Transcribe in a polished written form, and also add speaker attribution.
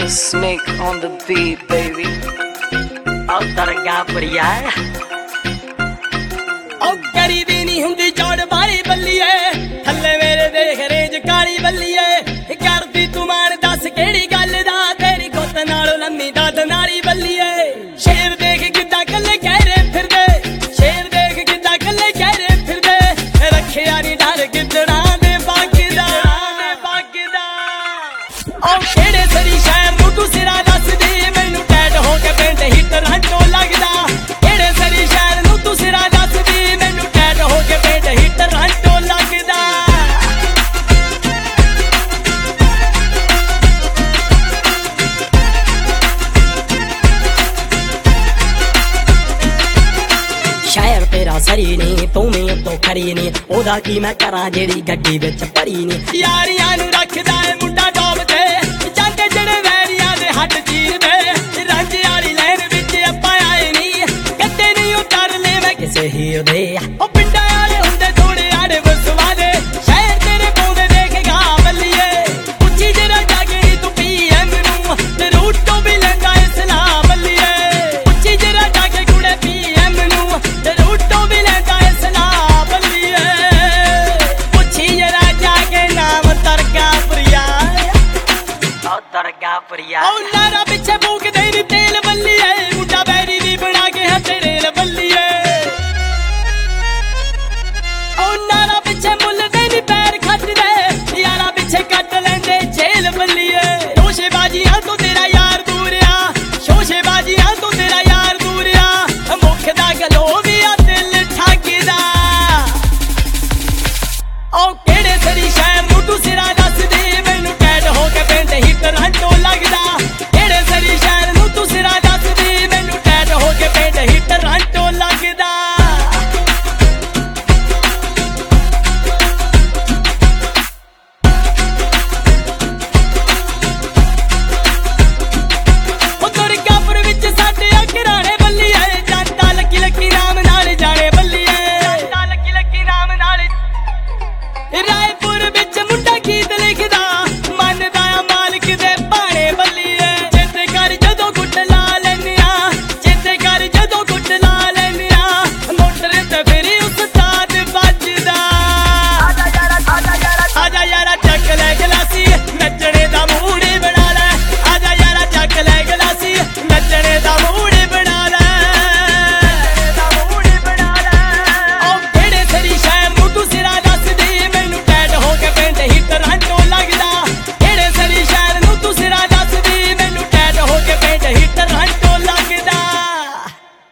Speaker 1: Snake on the beat, baby.
Speaker 2: तरगा पड़िया करी दी नहीं हुंदी चौड़ बारी बल्लीए थल्ले मेरे देख रेंज काली बल्लीए करदी तू मान दस केड़ी गल दा तेरी गुत्त नालों लम्मी दद नारी बल्लीए शेर देख किद्दां कल्ले कहरे फिरदे शेर देख किद्दां कल्ले कहरे फिरदे रखिया नी डर गिद्दड़ा दे बागदा ओ केड़े सरी शहर नूं तू सिरा दस दी मैनू टैट हो के पिंड हीटर हटो लगदा केड़े सरी शहर नूं तू सिरा दस दी मैनू टैट हो के पिंड हीटर हटो लगदा शहर तेरा सरी नहीं तू मैं तो खरी नहीं ओदा की मैं करा जेड़ी गड्डी विच भरी नहीं यारियां नूं रखदा है मुंडा टॉप ते जांदे जेड़े वैरियां दे हट चीर दे रंज वाली लैन विच आपां आए नहीं कदे नहीं उतार ले मैं किसे हीर दे ओ पिंडां वाले हुंदे थोड़े आड़े बसवा दे शहर तेरे पौंदे देख गा बल्लीए पुछी जरा जाके तू पीएम नूं ते रूटो भी लंगा इस्लाम बल्लीए पुछी जरा जाके कुड़े पीएम नूं ते रूटो भी लंगा इस्लाम बल्लीए पुछी जरा जाके नाम तरगा प्रिया ओ नारा पिछे भूख दे